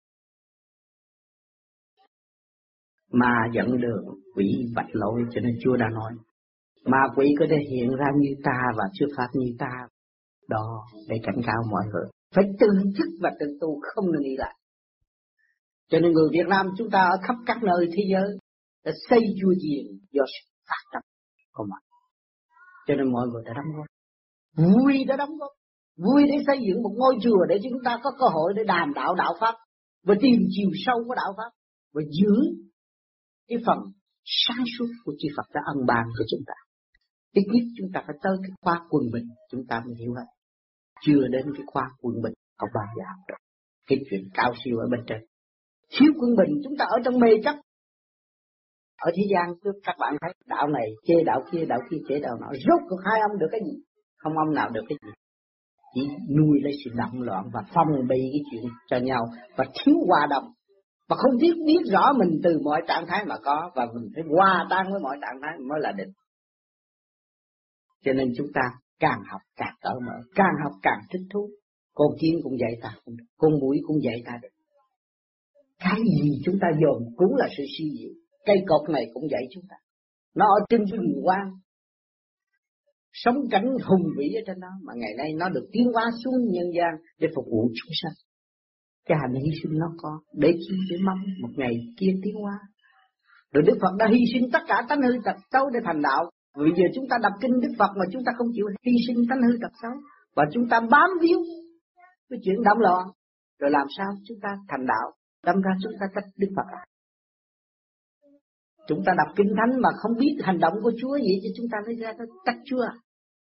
S8: Ma dẫn đường, quỷ vạch lỗi, cho nên Chúa đã nói. Ma quỷ có thể hiện ra như ta và xuất phát như ta. Đó, để cảnh cáo mọi người. Phải tự thức và tự tu, không nên nghĩ lại. Cho nên người Việt Nam chúng ta ở khắp các nơi thế giới đã xây chùa chiền do sự phát tâm của mọi. Cho nên mọi người đã đóng góp. Vui đã đóng góp. Vui để xây dựng một ngôi chùa để chúng ta có cơ hội để đàm đạo đạo Pháp và tìm chiều sâu của đạo Pháp và giữ cái phần sáng suốt của chư Phật đã ân ban cho chúng ta. Ít nhất chúng ta phải tới cái khóa quân bình chúng ta mới hiểu hết. Chưa đến cái khóa quân bình không bao giờ học được. Cái chuyện cao siêu ở bên trên. Thiếu quân bình chúng ta ở trong mê chấp. Ở thế gian các bạn thấy đạo này chê đạo kia chê đạo nọ. Rốt cuộc hai ông được cái gì? Không ông nào được cái gì. Chỉ nuôi lấy sự động loạn và phong bì cái chuyện cho nhau và thiếu hòa đồng. Và không biết rõ mình từ mọi trạng thái mà có và mình phải hòa tan với mọi trạng thái mới là định. Cho nên chúng ta càng học càng cởi mở, càng học càng thích thú. Con kiến cũng dạy ta không được, con muỗi cũng dạy ta được. Cái gì chúng ta dồn cũng là sự suy diệu. Cây cột này cũng dạy chúng ta. Nó ở trên rừng quang, sống cảnh hùng vĩ ở trên đó, mà ngày nay nó được tiến hóa xuống nhân gian để phục vụ chúng sanh. Cái hành hy sinh nó có, để chi để mong một ngày kia tiến hóa. Rồi Đức Phật đã hy sinh tất cả tánh hư tật xấu để thành đạo. Bây giờ chúng ta đọc kinh Đức Phật mà chúng ta không chịu hy sinh tánh hư tật xấu, và chúng ta bám víu với chuyện động loạn, rồi làm sao chúng ta thành đạo? Đâm ra chúng ta trách Đức Phật à? Chúng ta đọc kinh Thánh mà không biết hành động của Chúa vậy cho chúng ta lấy ra trách Chúa à?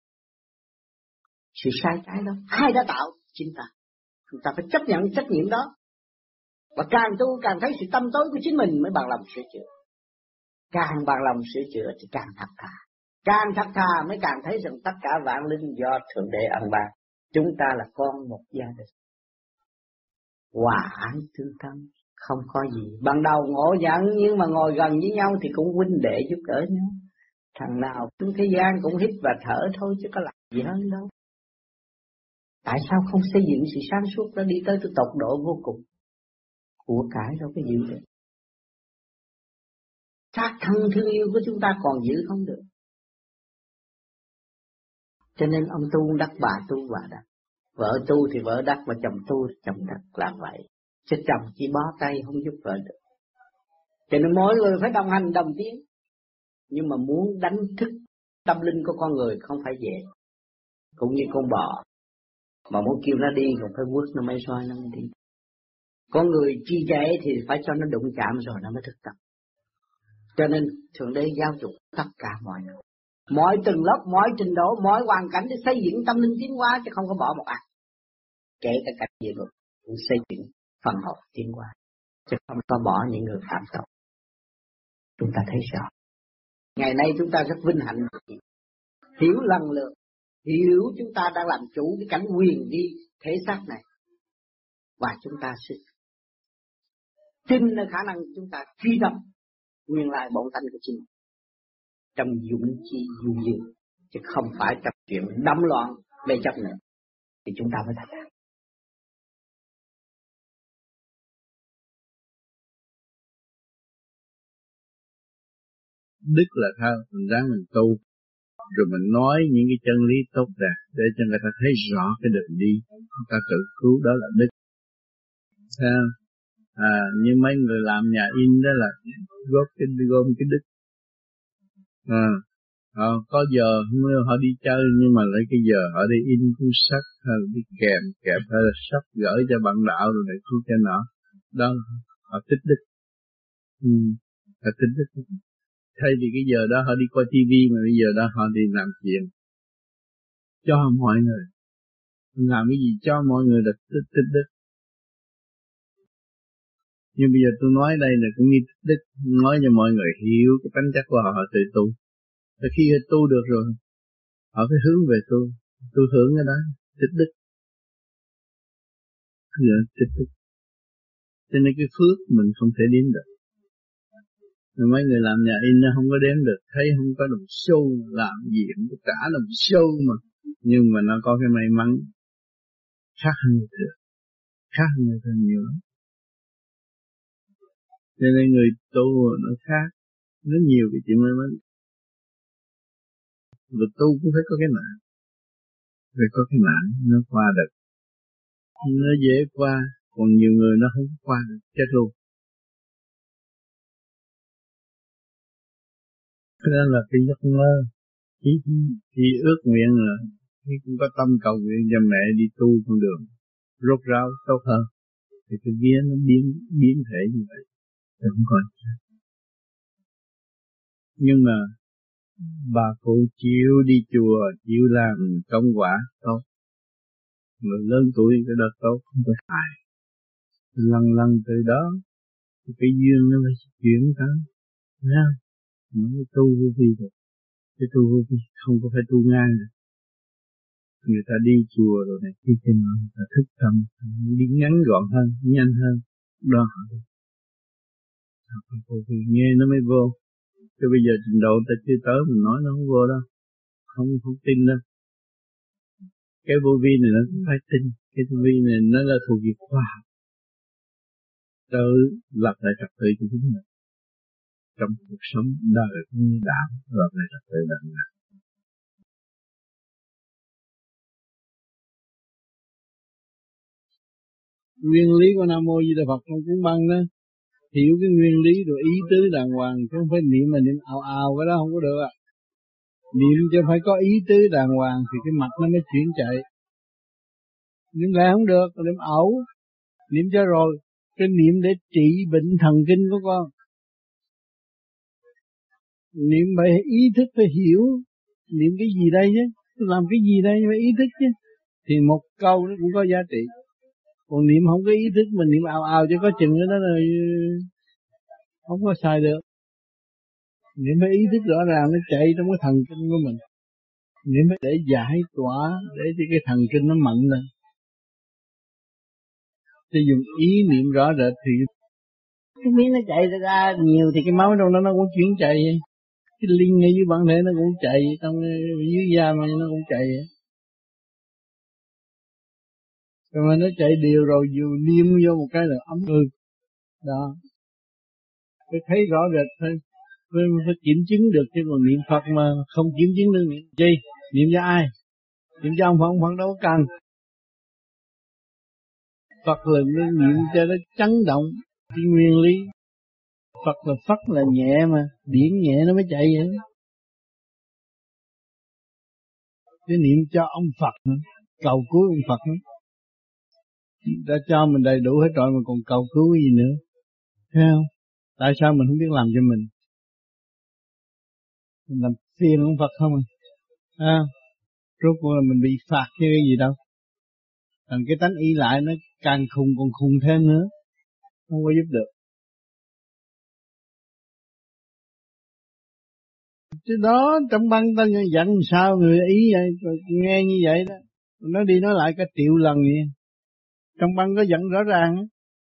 S8: Sự sai trái đó ai đã tạo? Chính ta. Chúng ta phải chấp nhận trách nhiệm đó. Và càng tu càng thấy sự tâm tối của chính mình mới bằng lòng sửa chữa. Càng bằng lòng sửa chữa thì càng thật thà. Càng thật thà mới càng thấy rằng tất cả vạn linh do Thượng Đế ân ban. Chúng ta là con một gia đình. Hòa ái tương thân, không có gì. Ban đầu ngộ nhận nhưng mà ngồi gần với nhau thì cũng huynh đệ giúp đỡ nhau. Thằng nào trong thế gian cũng hít và thở thôi chứ có làm gì hơn đâu. Tại sao không xây dựng sự sáng suốt đó đi tới tột độ vô cùng? Của cải đâu có giữ được. Xác thân thương yêu của chúng ta còn giữ không được. Cho nên ông tu đắc, bà tu bà đắc. Vợ tu thì vợ đắc, mà chồng tu thì chồng đắc, là vậy. Chứ chồng chỉ bó tay không giúp vợ được. Cho nên mỗi người phải đồng hành đồng tiến. Nhưng mà muốn đánh thức tâm linh của con người không phải dễ. Cũng như con bò, mà muốn kêu nó đi còn phải vuốt nó mới soi nó mới đi. Con người chi dễ thì phải cho nó đụng chạm rồi nó mới thức tập. Cho nên Thượng Đế giáo dục tất cả mọi người, mọi tầng lớp, mọi trình độ, mọi hoàn cảnh để xây dựng tâm linh tiến hóa, chứ không có bỏ một ai. Kể cả cảnh địa ngục cũng xây dựng phần hồn tiến hóa, chứ không có bỏ những người phạm tội. Chúng ta thấy rõ. Ngày nay chúng ta rất vinh hạnh, hiểu lần lượt, hiểu chúng ta đang làm chủ cái cảnh quyền đi thể xác này, và chúng ta sẽ tin nơi khả năng chúng ta truy tâm nguyên lai bổn tánh của chính trong dũng chi du dương, chứ không phải trong chuyện đắm loạn mê chấp nữa, thì chúng ta mới thành đạt.
S6: Đức là sao? Mình ráng mình tu, rồi mình nói những cái chân lý tốt đẹp để cho người ta thấy rõ cái đường đi, người ta tự cứu, đó là đức. Sao? Như mấy người làm nhà in đó là gom cái đức. Có giờ họ đi chơi nhưng mà lấy cái giờ họ đi in cuốn sách hay là đi kẹp hay là sách gửi cho bạn đạo rồi này thu cho nọ. Đó họ tích đức. Họ tích đức. Thay vì cái giờ đó họ đi coi tivi mà bây giờ đó họ đi làm chuyện cho mọi người. Làm cái gì cho mọi người là tích đức. Nhưng bây giờ tôi nói đây là cũng như tích đức, nói cho mọi người hiểu cái tánh chất của họ tự tu. Và khi tu được rồi, họ phải hướng về tôi hưởng cái đó, tích đức. Tích đức. Cho nên cái phước mình không thể đếm được. Rồi mấy người làm nhà in nó không có đếm được, thấy không có đồng xu, làm gì cũng có cả đồng xu mà. Nhưng mà nó có cái may mắn khác hơn người thường, khác hơn người thường nhiều lắm. Cho nên người tu nó khác, nó nhiều cái chuyện may mắn. Người tu cũng phải có cái nạn, phải có cái nạn nó qua được, nó dễ qua, còn nhiều người nó không qua được, chết luôn. Cái đó là cái giấc mơ, chỉ ước nguyện là khi cũng có tâm cầu nguyện cho mẹ đi tu con đường rốt ráo tốt hơn, thì cái vía nó biến thể như vậy, thì không còn. Nhưng mà bà cụ chịu đi chùa, chịu làm công quả tốt, người lớn tuổi cái đó tốt, không có hại. Lần từ đó cái duyên nó phải chuyển tới, thấy không? Nó tu vô vi được, cái tu vô vi không có phải tu ngang được. Người ta đi chùa rồi này khi nào người ta thức tâm, đi ngắn gọn hơn, nhanh hơn, đó họ đi. Nghe nó mới vô. Chứ bây giờ trình độ ta chưa tới, mình nói nó không vô đâu, không tin đâu. Cái vô vi này nó cũng phải tin, cái vô vi này nó là thuộc về khoa học, tự lập lại trật tự cho chính mình trong cuộc sống đời cũng như đạo, lập lại trật tự đời nào. Nguyên lý của Nam Mô Di Đà Phật trong cuốn băng đó, hiểu cái nguyên lý rồi ý tứ đàng hoàng, chứ không phải niệm mà niệm ào cái đó không có được ạ. Niệm cho phải có ý tứ đàng hoàng thì cái mặt nó mới chuyển chạy. Niệm lại không được, niệm ẩu, niệm cho rồi, cái niệm để trị bệnh thần kinh của con. Niệm phải ý thức, phải hiểu, niệm cái gì đây chứ, làm cái gì đây phải ý thức chứ. Thì một câu nó cũng có giá trị. Còn niệm không có ý thức, mình niệm ào cho có chừng đó là không có xài được. Niệm phải ý thức rõ ràng nó chạy trong cái thần kinh của mình. Niệm phải để giải tỏa, để cho cái thần kinh nó mạnh lên. Thì dùng ý niệm rõ rệt thì cái miếng nó chạy ra nhiều thì cái máu trong đó nó cũng chuyển chạy. Cái linh ngay dưới bản thể nó cũng chạy, trong dưới da mà nó cũng chạy. Rồi mà nó chạy đều rồi, dù niêm vô một cái là ấm ư. Đó. Phải thấy rõ rệt thôi. Phải kiểm chứng được, chứ còn niệm Phật mà không kiểm chứng được niệm chi? Niệm cho ai? Niệm cho ông Phật đâu có cần. Phật là niệm cho nó chấn động cái nguyên lý. Phật là Phật là nhẹ mà, điển nhẹ nó mới chạy vậy. Cái niệm cho ông Phật nữa, cầu cứu ông Phật nữa. Đã cho mình đầy đủ hết rồi mà còn cầu cứu gì nữa. Thấy không? Tại sao mình không biết làm cho mình? Mình làm phiền ông Phật không à? Rốt cuộc là mình bị phạt chứ cái gì đâu. Còn cái tánh y lại nó càng khùng còn khùng thêm nữa. Không có giúp được. Chứ đó trong băng ta dặn sao người ý vậy, nghe như vậy đó. Nó đi nói lại cả triệu lần vậy. Trong băng có dặn rõ ràng á.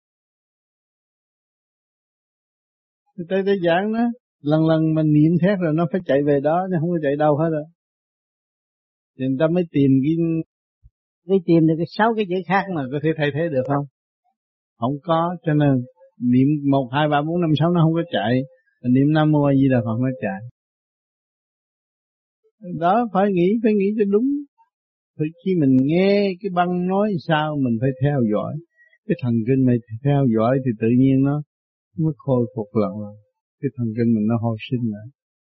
S6: Người ta giảng đó, lần mình niệm thét rồi nó phải chạy về đó, nó không có chạy đâu hết rồi. Thì người ta mới tìm cái tìm được cái 6 cái chữ khác mà có thể thay thế được không? Không có, cho nên niệm 1, 2, 3, 4, 5, 6 nó không có chạy. Niệm Nam Mô A Di Đà Phật nó chạy. Đó phải nghĩ cho đúng. Thì khi mình nghe cái băng nói sao mình phải theo dõi. Cái thần kinh mình theo dõi thì tự nhiên nó mới khôi phục lại. Cái thần kinh mình nó hồi sinh lại.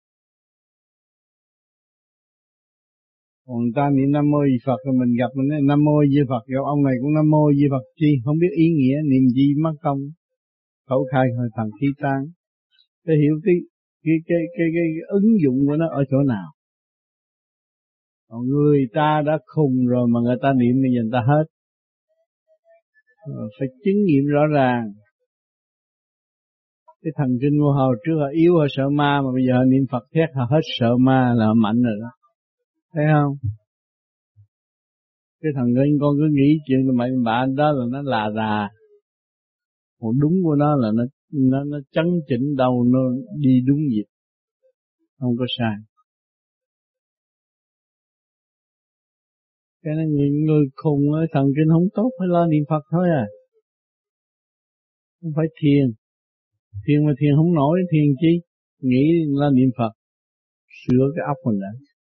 S6: Còn người ta niệm Nam Mô Di Phật rồi mình gặp mình nói Nam Mô Di Phật, gặp ông này cũng Nam Mô Di Phật chi, không biết ý nghĩa, niệm gì mất công. Khẩu khai hồi thần khí tán. Để hiểu cái
S9: cái ứng dụng của nó ở chỗ nào. Còn người ta đã khùng rồi mà người ta niệm bây giờ người ta hết. Phải chứng nghiệm rõ ràng. Cái thần kinh của họ trước họ yếu, họ sợ ma, mà bây giờ họ niệm Phật thét họ hết sợ ma là họ mạnh rồi đó. Thấy không? Cái thần kinh con cứ nghĩ chuyện là mày bạn đó là nó là đà. Còn đúng của nó là nó chấn chỉnh đầu, nó đi đúng nhịp. Không có sai. Cái nên người khùng thần kinh không tốt, phải lo niệm Phật thôi à. Không phải thiền. Thiền mà thiền không nổi, thiền chi? Nghĩ là niệm Phật. Sửa cái óc mình đã.